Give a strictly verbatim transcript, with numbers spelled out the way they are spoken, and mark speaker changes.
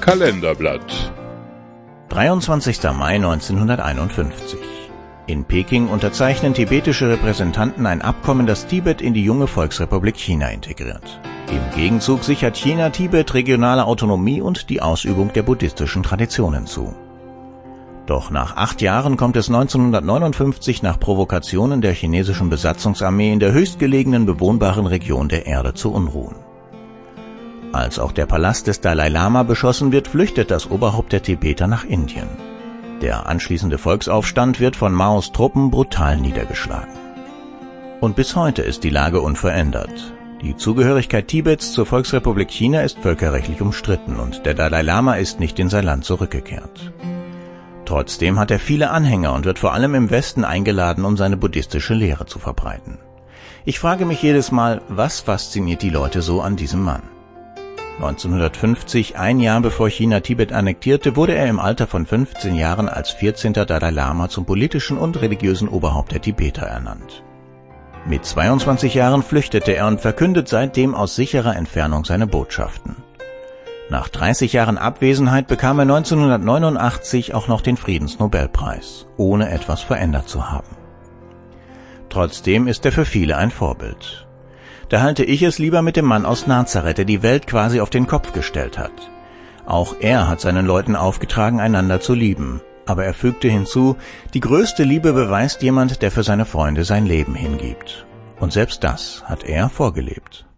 Speaker 1: Kalenderblatt.
Speaker 2: dreiundzwanzigster Mai neunzehnhunderteinundfünfzig. In Peking unterzeichnen tibetische Repräsentanten ein Abkommen, das Tibet in die junge Volksrepublik China integriert. Im Gegenzug sichert China Tibet regionale Autonomie und die Ausübung der buddhistischen Traditionen zu. Doch nach acht Jahren kommt es neunzehnhundertneunundfünfzig nach Provokationen der chinesischen Besatzungsarmee in der höchstgelegenen bewohnbaren Region der Erde zu Unruhen. Als auch der Palast des Dalai Lama beschossen wird, flüchtet das Oberhaupt der Tibeter nach Indien. Der anschließende Volksaufstand wird von Maos Truppen brutal niedergeschlagen. Und bis heute ist die Lage unverändert. Die Zugehörigkeit Tibets zur Volksrepublik China ist völkerrechtlich umstritten und der Dalai Lama ist nicht in sein Land zurückgekehrt. Trotzdem hat er viele Anhänger und wird vor allem im Westen eingeladen, um seine buddhistische Lehre zu verbreiten. Ich frage mich jedes Mal, was fasziniert die Leute so an diesem Mann? neunzehnhundertfünfzig, ein Jahr bevor China Tibet annektierte, wurde er im Alter von fünfzehn Jahren als vierzehnter Dalai Lama zum politischen und religiösen Oberhaupt der Tibeter ernannt. Mit zweiundzwanzig Jahren flüchtete er und verkündet seitdem aus sicherer Entfernung seine Botschaften. Nach dreißig Jahren Abwesenheit bekam er neunzehnhundertneunundachtzig auch noch den Friedensnobelpreis, ohne etwas verändert zu haben. Trotzdem ist er für viele ein Vorbild. Da halte ich es lieber mit dem Mann aus Nazareth, der die Welt quasi auf den Kopf gestellt hat. Auch er hat seinen Leuten aufgetragen, einander zu lieben. Aber er fügte hinzu, die größte Liebe beweist jemand, der für seine Freunde sein Leben hingibt. Und selbst das hat er vorgelebt.